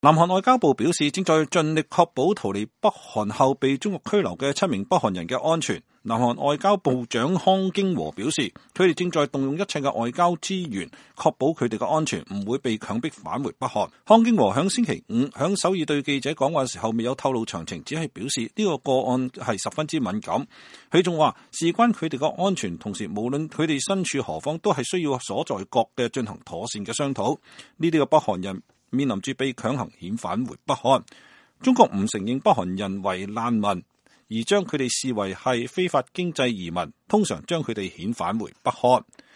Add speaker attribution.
Speaker 1: 南韓外交部表示，正在盡力確保逃離北韓後被中國拘留嘅7名北韓人嘅安全。南韓外交部長康京和表示，佢哋正在動用一切嘅外交資源，確保佢哋嘅安全唔會被強迫返回北韓。康京和響星期五響首爾對記者講話嘅時候，未有透露詳情，只係表示呢個個案係十分之敏感。佢仲話，事關佢哋嘅安全，同時無論佢哋身處何方，都係需要所在國嘅進行妥善嘅商討。呢啲嘅北韓人面臨住被強行遣返回北韓。中國唔承認北韓人為難民，而將佢哋視為係非法經濟移民，通常將佢哋遣返回北韓。